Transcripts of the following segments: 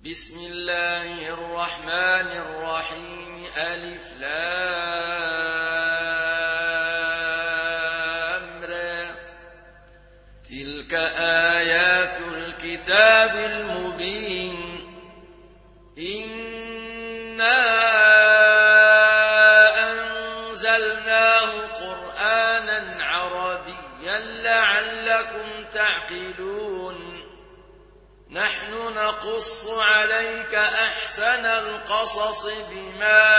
بسم الله الرحمن الرحيم ألف لام را تلك آيات الكتاب المبين إنا أنزلناه قرآنا عربيا لعلكم تعقلون نحن نقص عليك أحسن القصص بما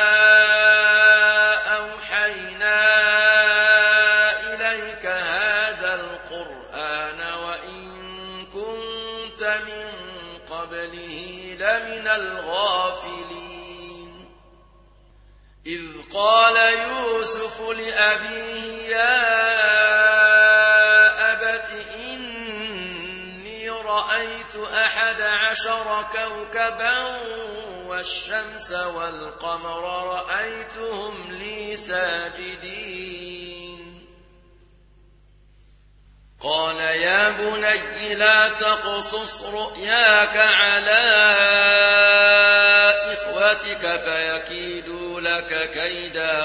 أوحينا إليك هذا القرآن وإن كنت من قبله لمن الغافلين إذ قال يوسف لأبيه يا أبت إني رأيت 11 كوكبا والشمس والقمر رأيتهم لي ساجدين قال يا بني لا تقصص رؤياك على إخوتك فيكيدوا لك كيدا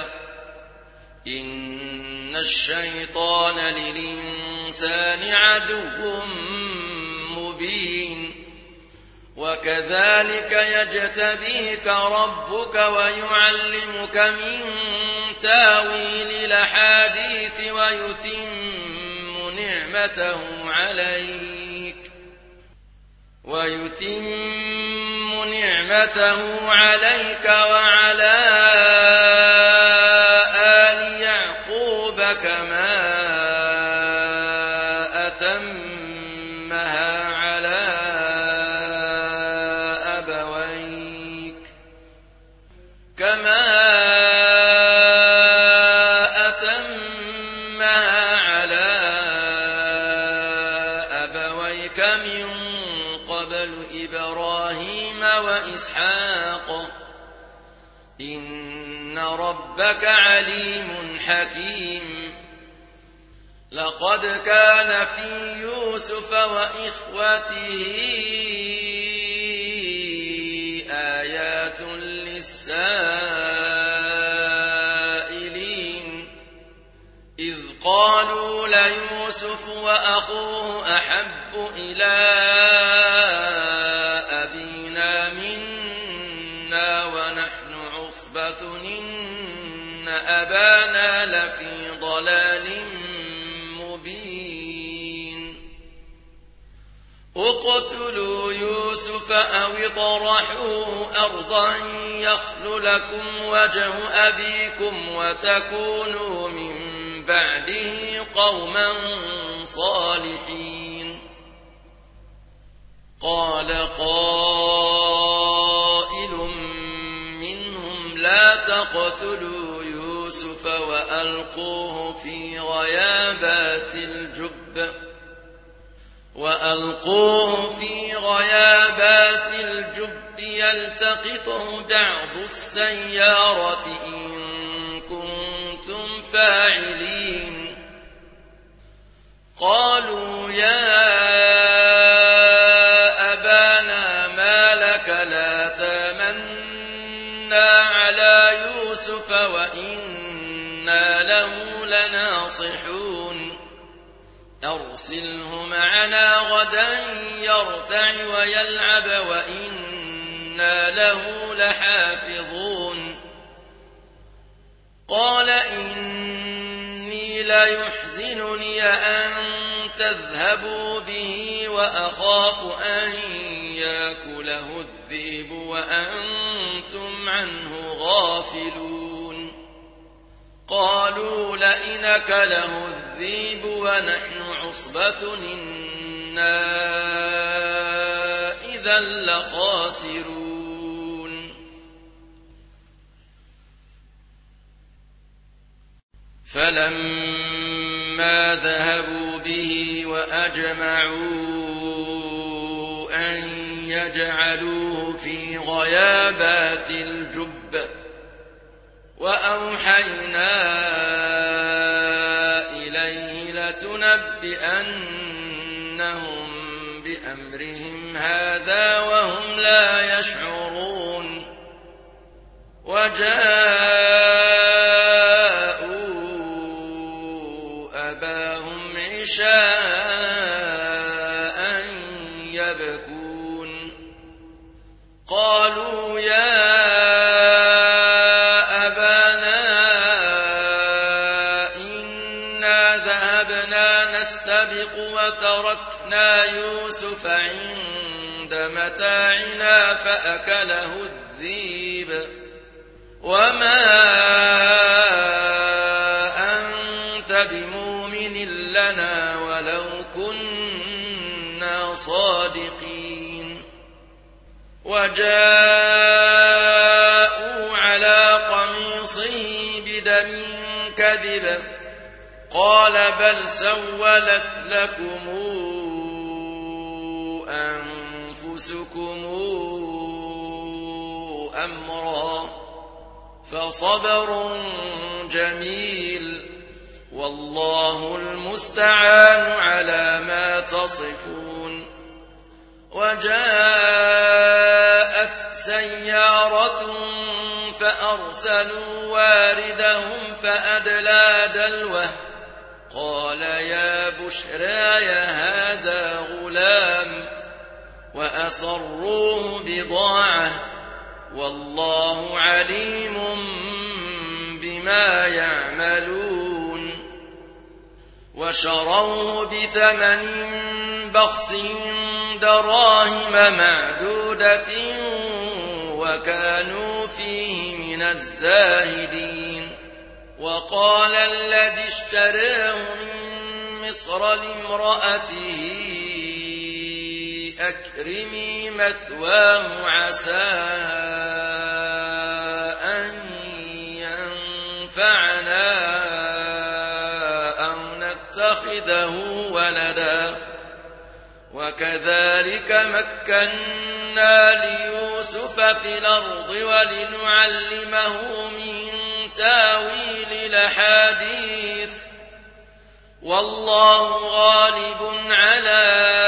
إن الشيطان للإنسان عدو مبين وكذلك يجتبيك ربك ويعلمك من تاويل الأحاديث ويتم نعمته عليك وعلى آل يعقوب كما أتمها على أبويك من قبل إبراهيم وإسحاق إن ربك عليم حكيم لقد كان في يوسف وإخوته آيات للسائلين إذ قالوا ليوسف وأخوه أحب إلى أبينا منا ونحن عصبة إن أبانا لفي ضلال مبين اقتلوا يوسف أو اطرحوه أرضا يخل لكم وجه أبيكم وتكونوا من بعده قوما صالحين قال قائل منهم لا تقتلوا يوسف وألقوه في غيابات الجب يلتقطه بعض السيارة إن كنتم فاعلين قالوا يا أبانا ما لك لا تامنا على يوسف وإنا له لناصحون أرسله معنا غدا يرتع ويلعب وإنا له لحافظون قال إني ليحزنني أن تذهبوا به وأخاف أن يأكله الذئب وأنتم عنه غافلون قالوا لئن أكله الذئب ونحن عصبة إنا إذا لخاسرون فلما ذهبوا به وأجمعوا أن يجعلوه في غيابات الجب وأوحينا إليه لتنبئنهم بأمرهم هذا وهم لا يشعرون وجاءوا أباهم عشاء يبكون قالوا يا أبانا إنا ذهبنا نستبق وتركنا يوسف عند متاعنا فأكله الذئب وما أنت بمؤمن لنا ولو كنا صادقين وجاءوا على قميصه بدم كذب قال بل سولت لكم أنفسكم أمرا فصبر جميل والله المستعان على ما تصفون وجاءت سيارة فأرسلوا واردهم فأدلى دلوه قال يا بشراي هذا غلام وأسروه بضاعة والله عليم بما يعملون وشروه بثمن بخس دراهم معدودة وكانوا فيه من الزاهدين وقال الذي اشتراه من مصر لامرأته أكرمي مثواه عسى أن ينفعنا أو نتخذه ولدا وكذلك مكنا ليوسف في الأرض ولنعلمه من تاويل الأحاديث والله غالب على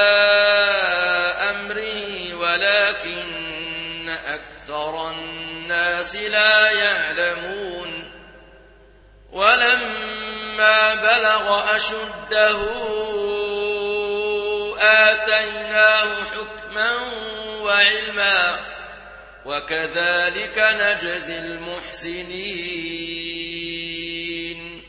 أمره ولكن أكثر الناس لا يعلمون ولما بلغ أشده آتيناه حكما وعلما وكذلك نجزي المحسنين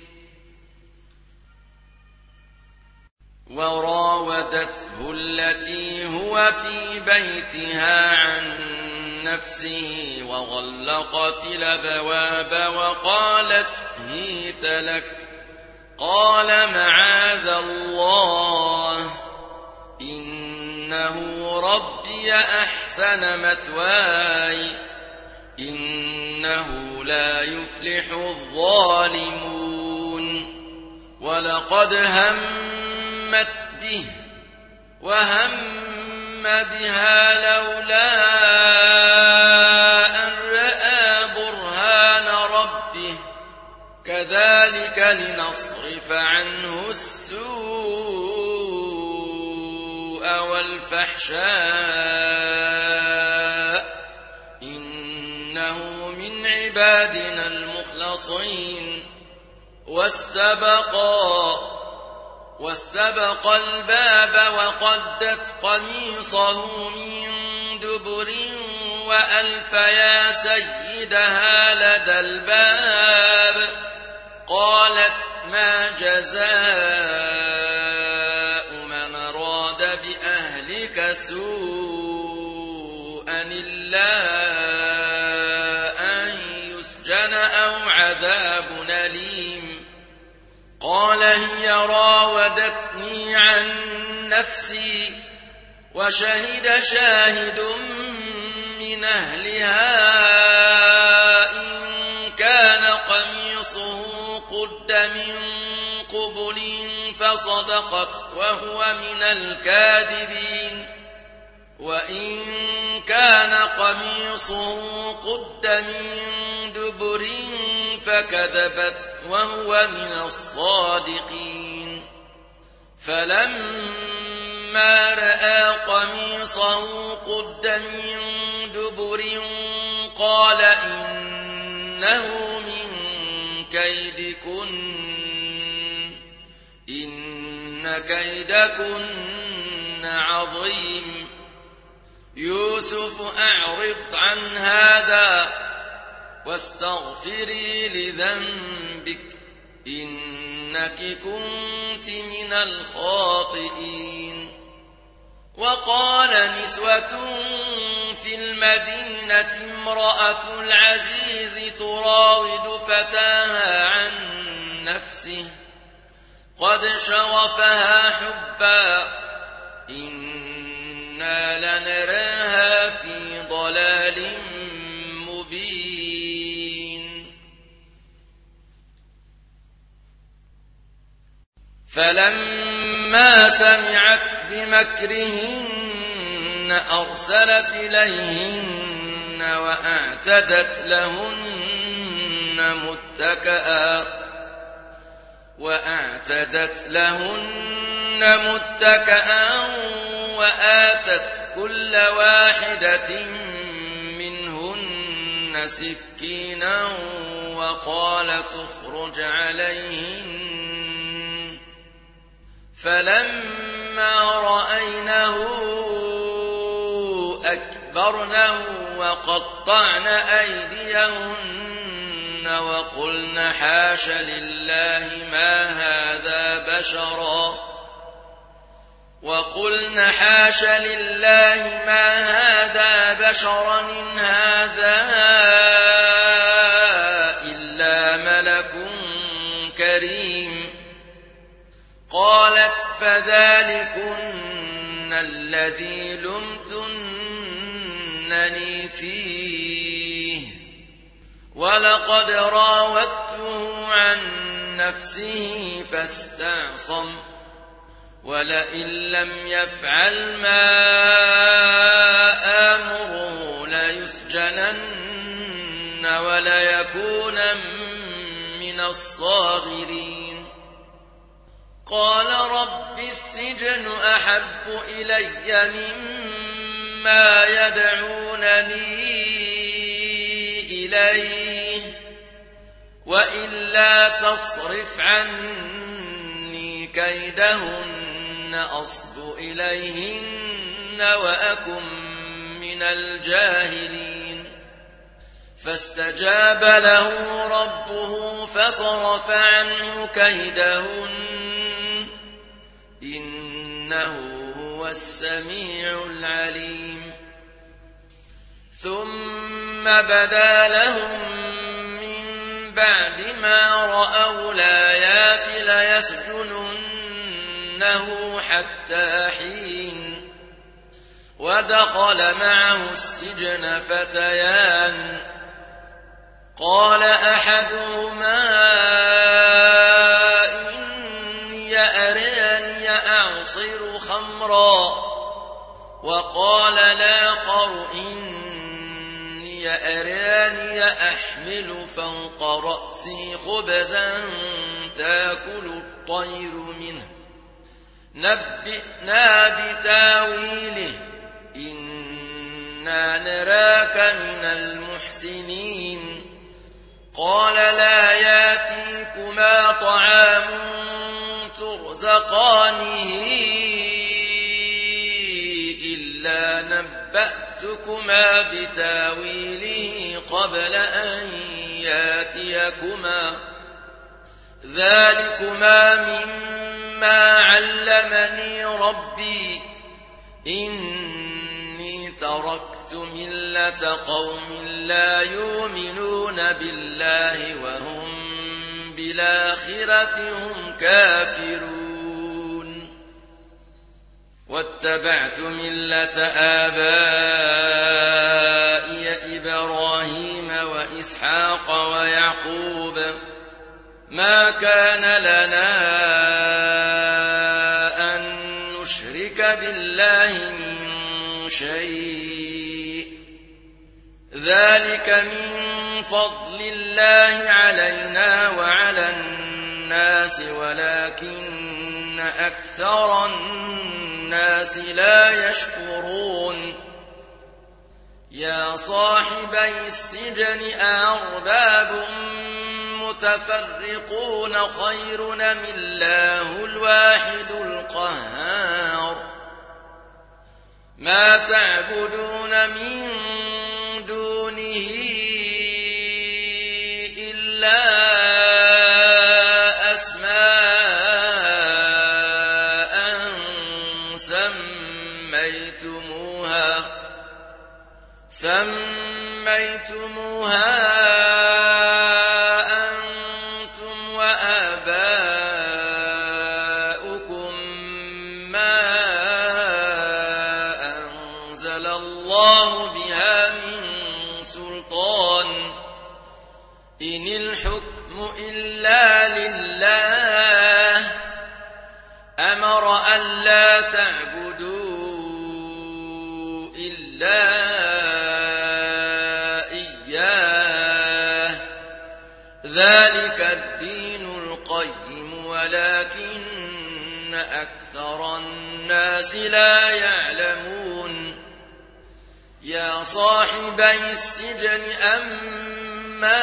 وراودته التي هو في بيتها عن نفسه وغلقت الأبواب وقالت هيت لك قال معاذ الله إنه ربي أحسن مثواي إنه لا يفلح الظالمون ولقد همت به وهم بها لولا أن رأى برهان ربه كذلك لنصرف عنه السوء والفحشاء إنه من عبادنا المخلصين واستبقا الباب وقدت قميصه من دبر وألف يا سيدها لدى الباب قالت ما جزاء من أراد بأهلك سوءا إلا أن يسجن أو عذاب أليم قال هي راودتني عن نفسي وشهد شاهد من أهلها إن كان قميصه قد من قبل فصدقت وهو من الكاذبين وإن كان قميصه قد من دبر فكذبت وهو من الصادقين فلما فلما رأى قميصه قد من دبر قال إنه من كيدكن إن كيدكن عظيم يوسف أعرض عن هذا واستغفري لذنبك إنك كنت من الخاطئين. وقال نسوة في المدينة امرأة العزيز تراود فتاها عن نفسه قد شغفها حبا إنا لنراها في ضلال مبين. فلما سمعت بمكرهن أرسلت إليهن وأعتدت لهن متكئا وآتت كل واحدة منهن سكينا وقالت اخرج عليهن. فلما رأينه أكبرنه وقطعن أيديهن وقلن حاش لله ما هذا بشرا إن هذا إلا ملك كريم. قالت فذلكن الذي لمتنني فيه ولقد راودته عن نفسه فاستعصم ولئن لم يفعل ما آمره ليسجنن وليكونن من الصاغرين. قال رب السجن أحب إلي مما يدعونني إليه وإلا تصرف عني كيدهن أصب إليهن وأكن من الجاهلين. فاستجاب له ربه فصرف عنه كيدهن إنه هو السميع العليم. ثم بدا لهم من بعد ما رأوا الآيات ليسجننه حتى حين. ودخل معه السجن فتيان قال أحدهما إني أراني أعصر خمرا وقال الآخر إني أراني أحمل فوق رأسي خبزا تأكل الطير منه نبئنا بتاويله إنا نراك من المحسنين. قال لا ياتيكما طعام ترزقانه إلا نبأتكما بتاويله قبل أن ياتيكما ذلكما مما علمني ربي إني تركت ملة قوم لا يؤمنون بالله وهم بالآخرة هم كافرون. واتبعت ملة آبائي إبراهيم وإسحاق ويعقوب ما كان لنا أن نشرك بالله من شيء ذلك من فضل الله علينا وعلى الناس ولكن أكثر الناس الناس لا يشكرون يا صاحبي السجن أأرباب متفرقون خير أم الله الواحد القهار ما تعبدون من دونه إلا أسماء سميتموها أنتم وآباؤكم ما أنزل الله بها من سلطان إن الحكم إلا لله أمر ألا تعبدوا إلا ذلك الدين القيم ولكن أكثر الناس لا يعلمون يا صاحبي السجن أما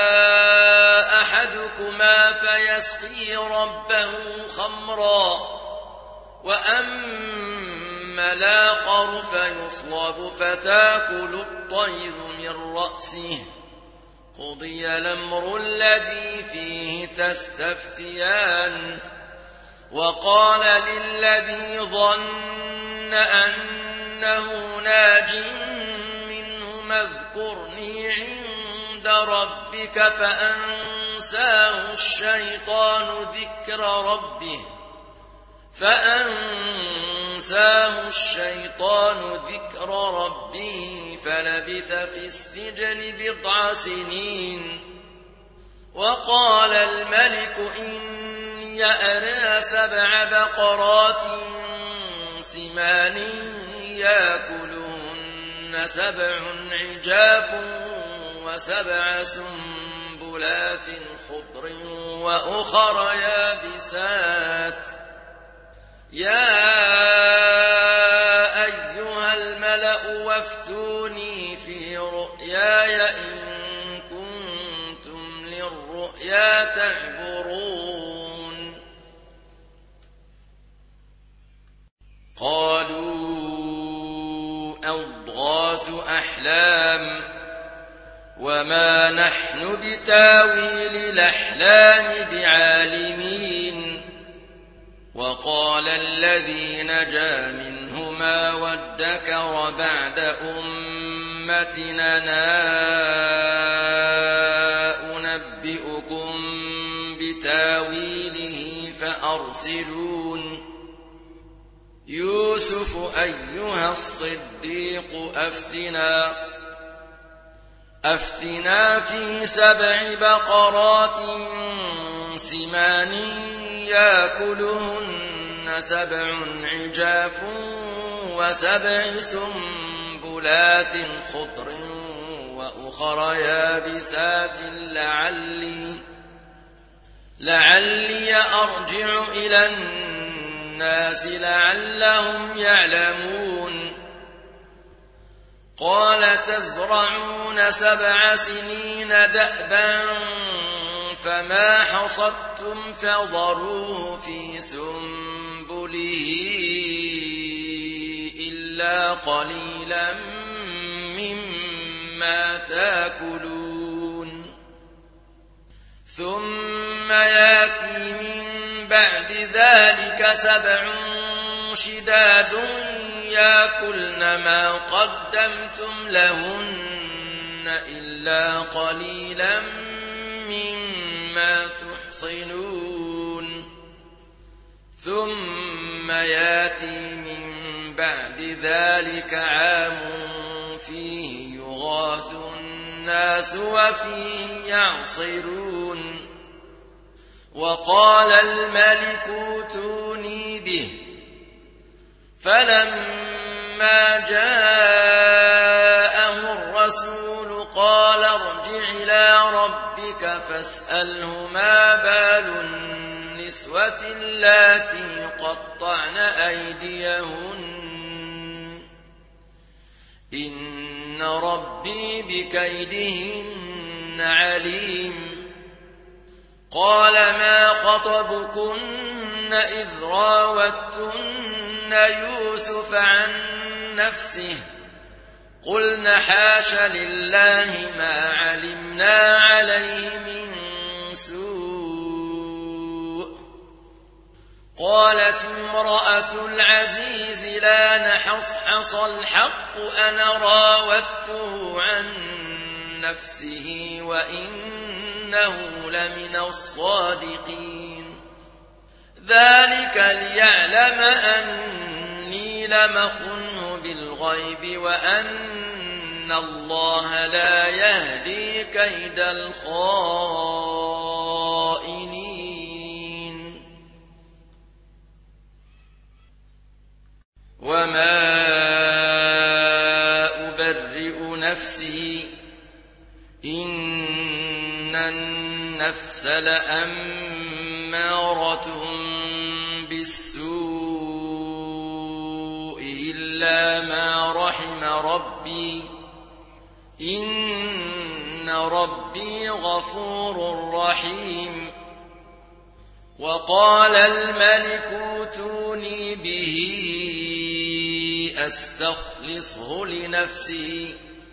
أحدكما فيسقي ربه خمرا وأما الآخر فيصلب فتاكل الطير من رأسه قضي الأمر الذي فيه تستفتيان وقال للذي ظن أنه ناج منهما اذكرني عند ربك فأنساه الشيطان ذكر ربه فلبث في السجن 9 سنين وقال الملك إني أرى 7 بقرات سمان يأكلهن 7 عجاف و7 سنبلات خضر وأخر يابسات يا أيها الملأ وافتوني في رؤياي إن كنتم للرؤيا تعبرون قالوا أضغاث أحلام وما نحن بتاويل الأحلام بعالمين وقال الذي نجا منهما وادكر بعد أمتنا أنبئكم بتاويله فأرسلون يوسف أيها الصديق أفتنا في 7 بقرات سمان يأكلهن 7 عجاف و7 سنبلات خضر وأخر يابسات لعلي أرجع إلى الناس لعلهم يعلمون قال تزرعون 7 سنين دأبا فما حصدتم فذروه في سنبله إلا قليلا مما تأكلون ثم يأتي من بعد ذلك 7 شداد يأكلن ما قدمتم لهن إلا قليلا مما تحصنون ثم يأتي من بعد ذلك عام فيه يغاث الناس وفيه يعصرون وقال الملك ائتوني به فلما جاءه الرسول قال ارجع إلى ربك فاسأله ما بال النسوة اللاتي قطعن أيديهن إن ربي بكيدهن عليم قال ما خطبكن إذ راوتن يوسف عن نفسه قلن حاش لله ما علمنا عليه من سوء قالت امرأة العزيز لا نحصحص الحق أنا راودته عن نفسه وإنه لمن الصادقين ذلك ليعلم أني لم أخنه بالغيب وأن الله لا يهدي كيد الخائنين وما أبرئ نفسي إن النفس لأمارة بالسوء إلا ما رحم ربي إن ربي غفور رحيم وقال الملك اوتوني به أستخلصه لنفسي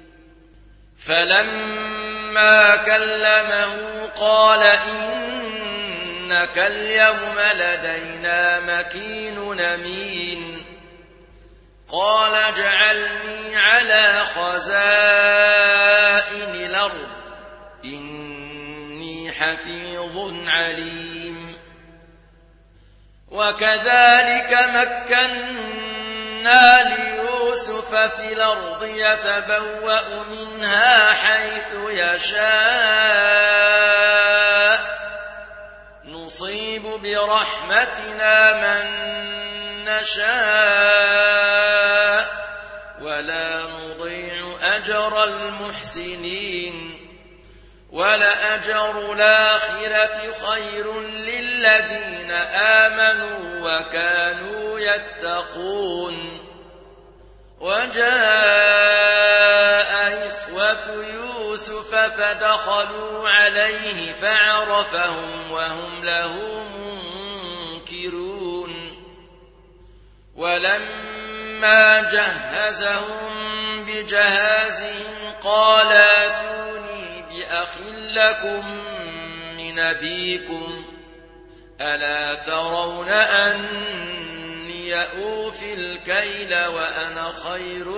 فلما كلمه قال إنك اليوم لدينا مكين أمين قال اجعلني على خزائن الأرض إني حفيظ عليم وكذلك مكنا ليوسف في الأرض يتبوأ منها حيث يشاء نصيب برحمتنا من نشاء ولا نضيع أجر المحسنين ولأجر الآخرة خير للذين آمنوا وكانوا يتقون وجاء إخوة يوسف فدخلوا عليه فعرفهم وهم له منكرون ولما جهزهم بجهازهم قال ائتوني بأخ لكم من أبيكم ألا ترون أني أوفي الكيل وأنا خير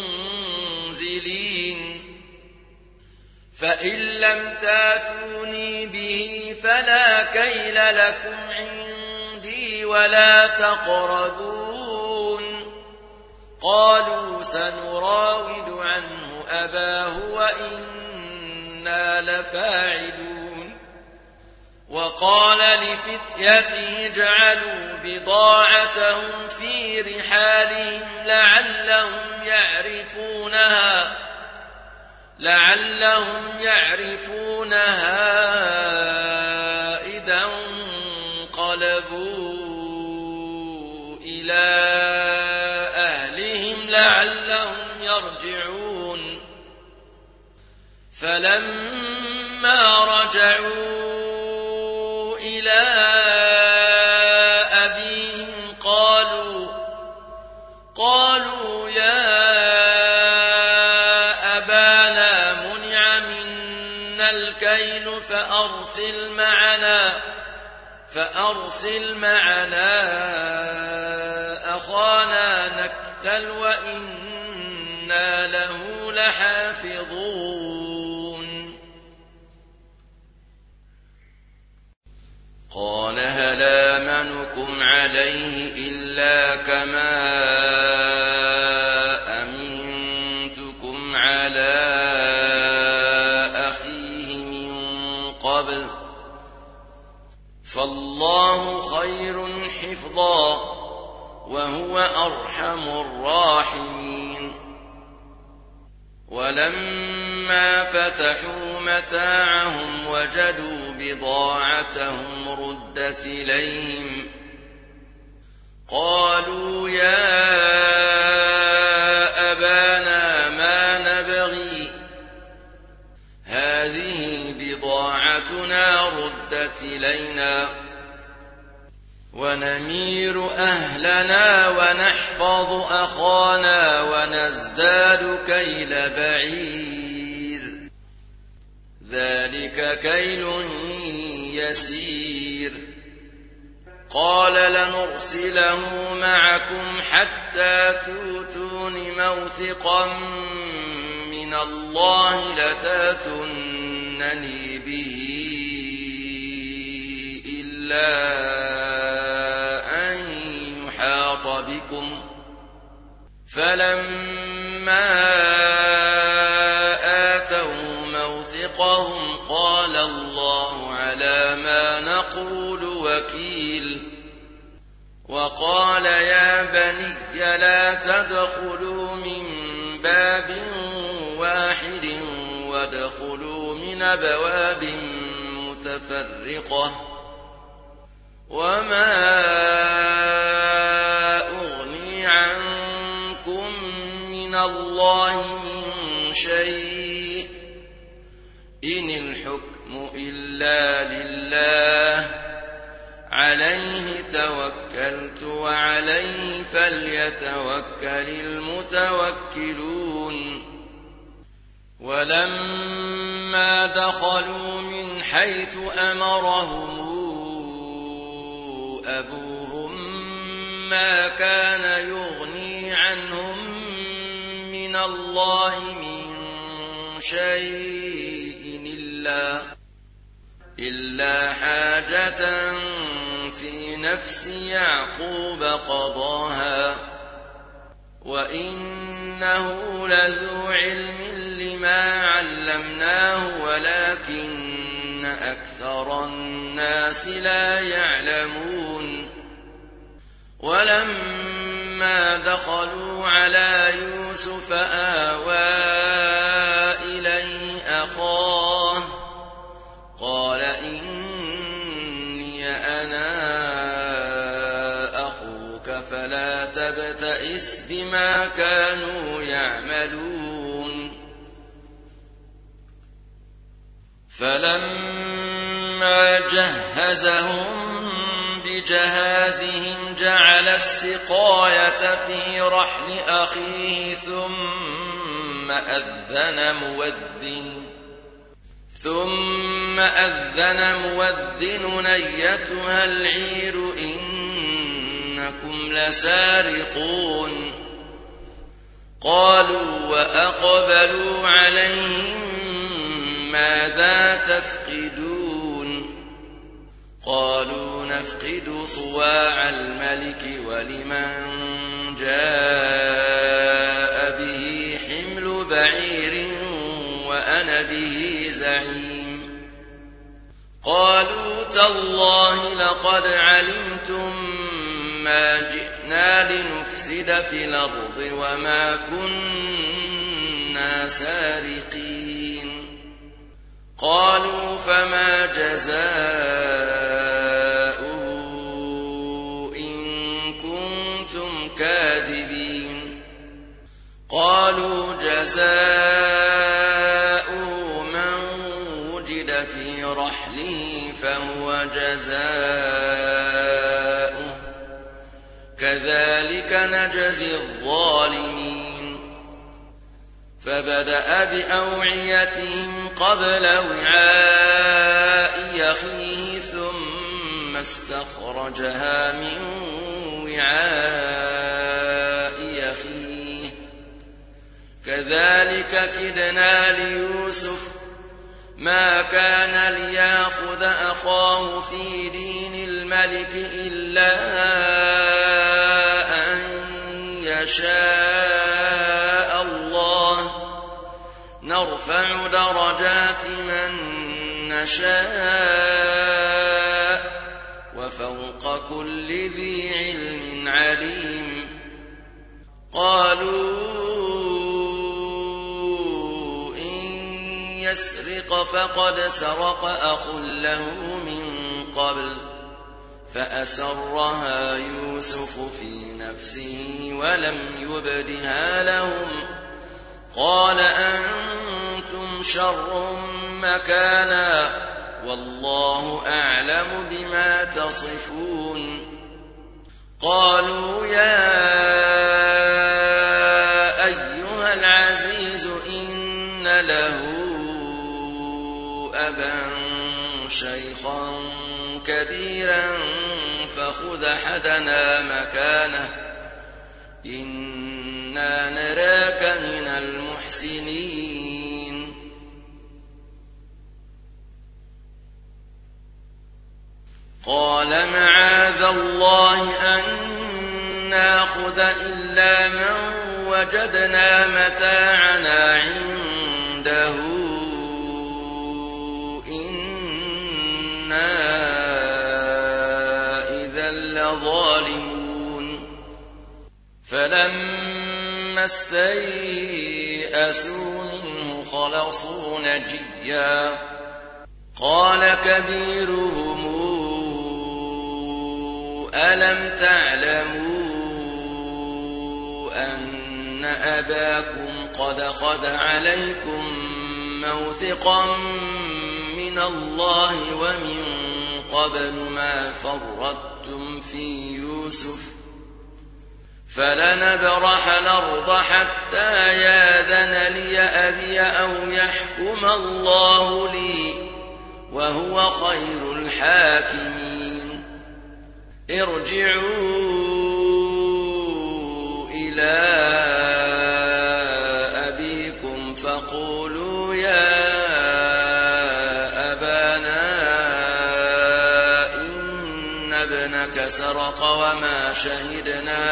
المنزلين فإن لم تاتوني به فلا كيل لكم عندي ولا تقربون قالوا سنراود عنه أباه وإنا لفاعلون وقال لفتيته اجعلوا بضاعتهم في رحالهم لعلهم يعرفونها إذا انقلبوا إلى أهلهم لعلهم يرجعون فلما رجعوا إلى أبيهم قالوا يا أبانا منع منا الكيل فأرسل معنا أخانا نكتل وإنا له لحافظون قال هل آمنكم عليه إلا كما أمنتكم على أخيه من قبل فالله خير حفظا وهو أرحم الراحمين ولما فلما فتحوا متاعهم وجدوا بضاعتهم ردت إليهم قالوا يا أبانا ما نبغي هذه بضاعتنا ردت إلينا ونمير أهلنا ونحفظ أخانا ونزداد كيل بعير ذلك كيل يسير قال لنرسله معكم حتى تؤتون موثقا من الله لتاتونني به إلا أن يحاط بكم فلما آتوا موثقهم قال الله على ما نقول وكيل وقال يا بني لا تدخلوا من باب واحد وادخلوا من أبواب متفرقة وما أغني عنكم من الله من شيء إن الحكم إلا لله عليه توكلت وعليه فليتوكل المتوكلون ولما دخلوا من حيث أمرهم أبوهم ما كان يغني عنهم من الله من شيء إلا حاجة في نفس يعقوب قضاها وإنه لذو علم لما علمناه ولكن أكثر الناس لا يعلمون ولما دخلوا على يوسف آوى إليه أخاه قال إني أنا أخوك فلا تبتئس بما كانوا يعملون فلما جهزهم بجهازهم جعل السقاية في رحل أخيه ثم أذن مؤذن أيتها العير إنكم لسارقون قالوا وأقبلوا عليهم ماذا تفقدون قالوا نفقد صواع الملك ولمن جاء به حمل بعير وأنا به زعيم قالوا تالله لقد علمتم ما جئنا لنفسد في الأرض وما كنا سارقين قالوا فما جزاؤه إن كنتم كاذبين قالوا جزاؤه من وجد في رحله فهو جزاؤه كذلك نجزي الظالمين فبدأ بأوعيتهم قبل وعاء أخيه ثم استخرجها من وعاء أخيه كذلك كدنا ليوسف ما كان ليأخذ أخاه في دين الملك إلا أن يشاء الله نرفع درجات من نشاء وفوق كل ذي علم عليم قالوا إن يسرق فقد سرق أخ له من قبل فأسرها يوسف في نفسه ولم يبدها لهم قال أنتم شر مكانا والله أعلم بما تصفون قالوا يا أيها العزيز إن له أبا شيخا كبيرا فخذ أحدنا مكانه إنا نراك من المحسنين قال معاذ الله أن ناخذ إلا من وجدنا متاعنا عنده إنا إذا لظالمون فلما استيئسوا منه خلصوا نجيا قال كبيرهم ألم تعلموا أن أباكم قد خذ عليكم موثقا من الله ومن قبل ما فرطتم في يوسف فلنبرح الأرض حتى ياذن لي أبي أو يحكم الله لي وهو خير الحاكمين ارجعوا إلى أبيكم فقولوا يا أبانا إن ابنك سرق وما شهدنا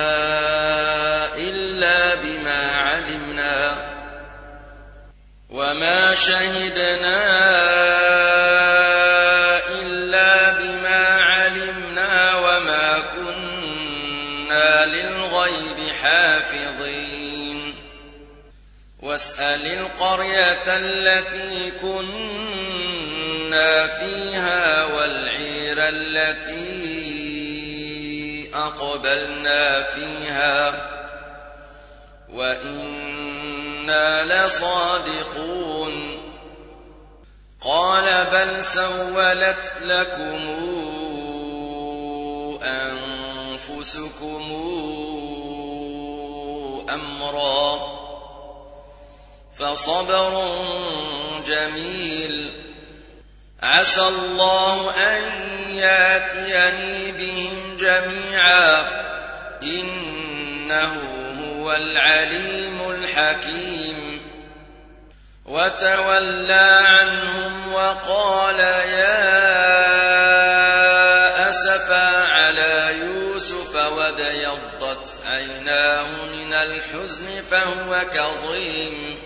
إلا بما علمنا وما كنا للغيب حافظين واسأل القرية التي كنا فيها والعير التي أقبلنا فيها وإنا لصادقون قال بل سولت لكم أنفسكم أمرا فصبر جميل عسى الله أن يأتيني بهم جميعا إنه هو العليم الحكيم وتولى عنهم وقال يا أسفا على يوسف وابيضت عيناه من الحزن فهو كظيم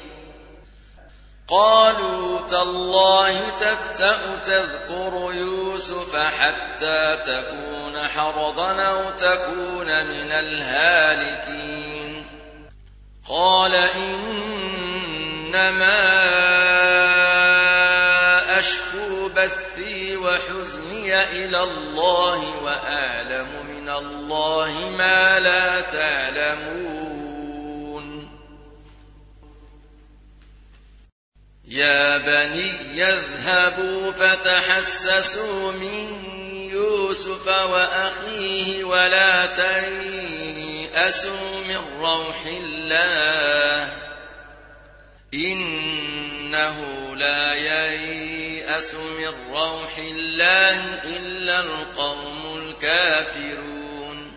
قالوا تالله تفتأ تذكر يوسف حتى تكون حرضا أو تكون من الهالكين قال إنما أشكو بثي وحزني إلى الله وأعلم من الله ما لا تعلمون يا بني يذهبوا فتحسسوا من يوسف وأخيه ولا تيأسوا من روح الله إنه لا ييأس من روح الله إلا القوم الكافرون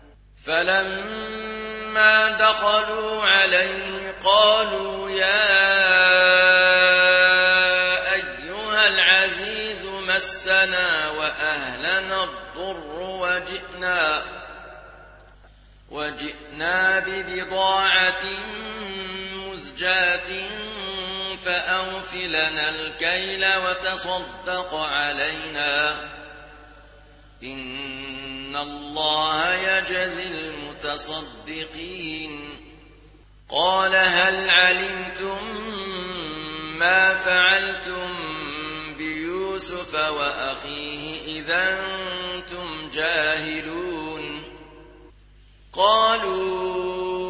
فلما دخلوا عليه قالوا يا أيها العزيز مسنا وأهلنا الضر وجئنا ببضاعة مزجاة فأوف لنا الكيل وتصدق علينا إن الله يجزي المتصدقين قال هل علمتم ما فعلتم بيوسف وأخيه إذا أنتم جاهلون قالوا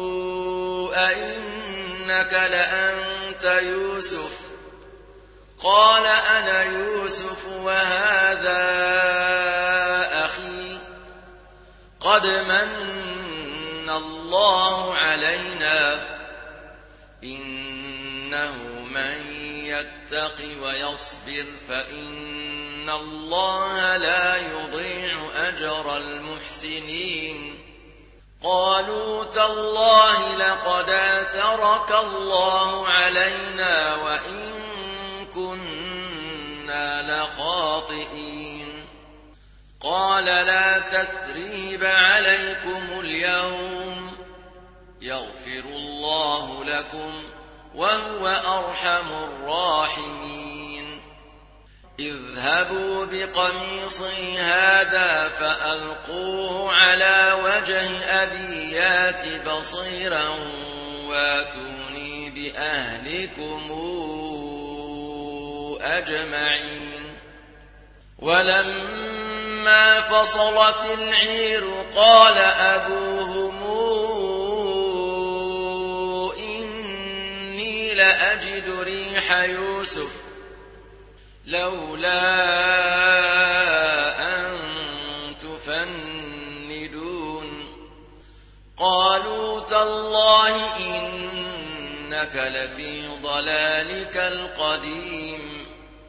أئنك لأنت يوسف قال أنا يوسف وهذا أخي قد من الله علينا إنه من يتق ويصبر فإن الله لا يضيع أجر المحسنين قالوا تالله لقد آثرك الله علينا وإن كنا لخاطئين قال لا تثريب عليكم اليوم يغفر الله لكم وهو أرحم الراحمين اذهبوا بقميصي هذا فألقوه على وجه أبي يات بصيرا واتوني بأهلكم أجمعين ولما فصلت العير قال أبوهم إني لأجد ريح يوسف لولا أن تفندون قالوا تالله إنك لفي ضلالك القديم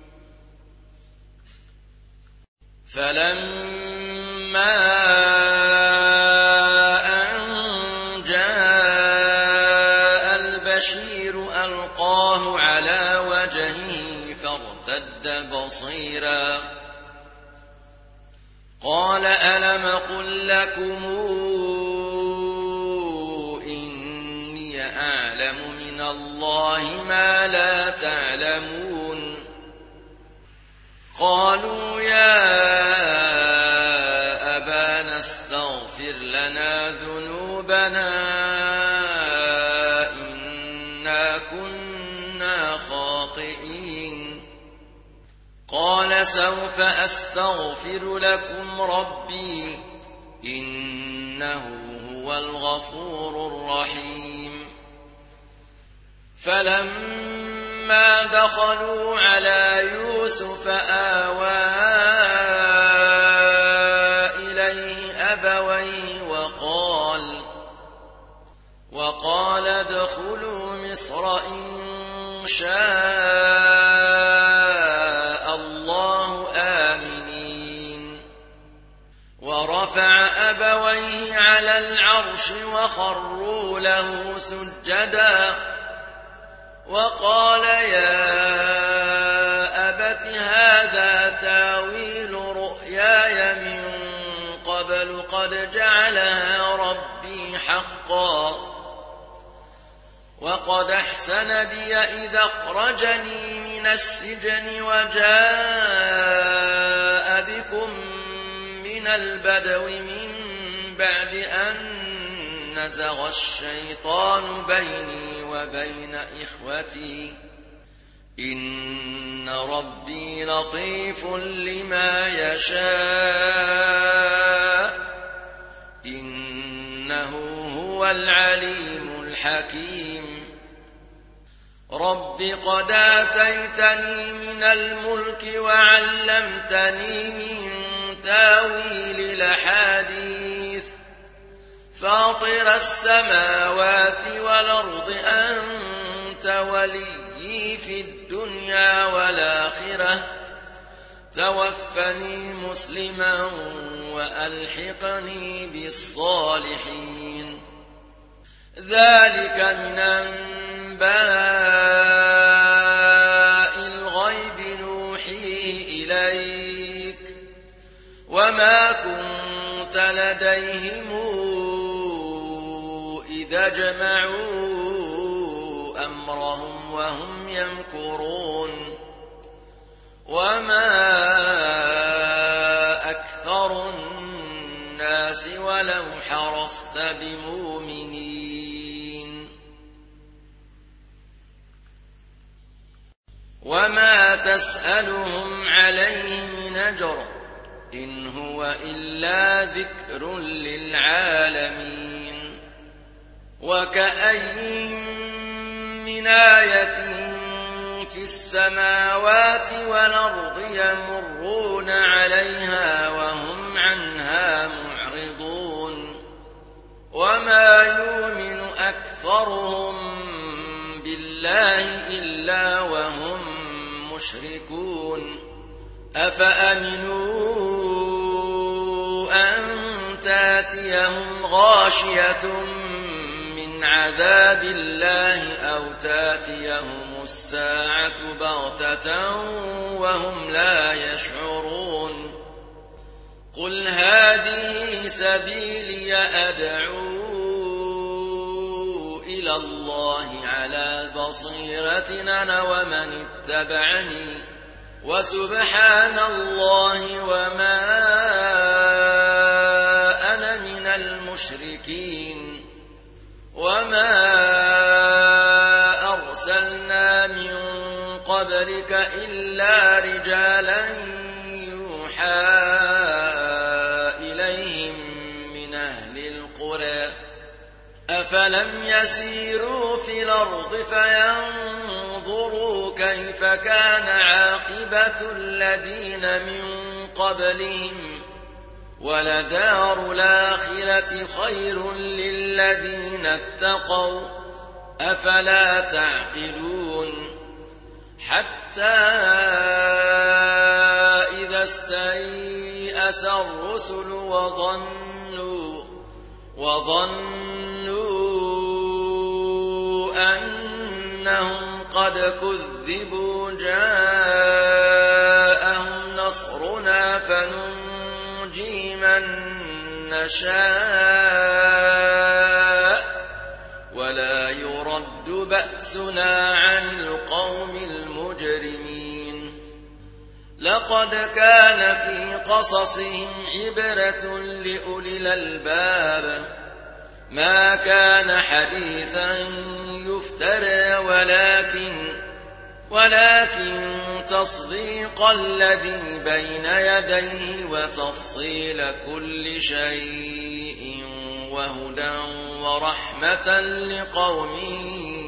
فلما أن جاء البشير ألقاه على وجهه فارتد بصيرا قال ألم قل لكم إني أعلم من الله ما لا تعلمون قالوا يا أبانا استغفر لنا ذنوبنا إنا كنا خاطئين قال سوف أستغفر لكم ربي إنه هو الغفور الرحيم فلما دخلوا على يوسف آوى إليه أبويه وقال ادخلوا مصر إن شاء الله آمنين ورفع أبويه على العرش وخروا له سجدا وقال يا أبت هذا تاويل رؤياي من قبل قد جعلها ربي حقا وقد أحسن بي إذا أخرجني من السجن وجاء بكم من البدو من بعد أن نزغ الشيطان بيني وبين إخوتي إن ربي لطيف لما يشاء إنه هو العليم الحكيم رب قد آتيتني من الملك وعلمتني من تاويل الأحاديث فاطر السماوات والأرض أنت وليي في الدنيا والآخرة توفني مسلما وألحقني بالصالحين ذلك من أنباء الغيب نوحيه إليك وما كنت لديهم إذا جمعوا أمرهم وهم يمكرون وما أكثر الناس ولو حرصت بمؤمنين وما تسألهم عليه من أجر إن هو إلا ذكر للعالمين وكأين من آية في السماوات والأرض يمرون عليها وهم عنها معرضون وما يؤمن أكثرهم بالله إلا وهم مشركون أفأمنوا أن تاتيهم غاشية من عذاب الله أو تاتيهم الساعة بغتة وهم لا يشعرون قل هذه سبيلي أدعو إلى الله على بصيرة أنا ومن اتبعني وسبحان الله وما أنا من المشركين وما أرسلنا من قبلك إلا رجالا يوحى إليهم من أهل القرى أفلم يسيروا في الأرض فينظروا كيف كان عاقبة الذين من قبلهم ولدار الآخرة خير للذين اتقوا أفلا تعقلون حتى إذا استيأس الرسل وظنوا أنهم قد كذبوا جاءهم نصرنا فننجي من نشاء ولا يرد بأسنا عن القوم المجرمين لقد كان في قصصهم عبرة لأولي الألباب ما كان حديثا يفترى ولكن تصديق الذي بين يديه وتفصيل كل شيء وهدى ورحمة لقوم